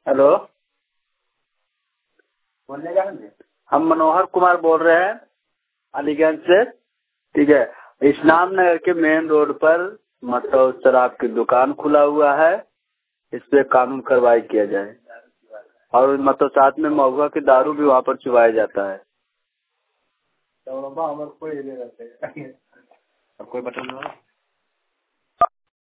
Hello, हम मनोहर कुमार बोल रहे हैं अलीगंज से। ठीक है, इस्लाम नगर के मेन रोड पर मतलब शराब की दुकान खुला हुआ है, इस पे कानून कार्रवाई किया जाए। और मतलब साथ में महुआ की दारू भी वहाँ पर चुबाया जाता है। कोई बटन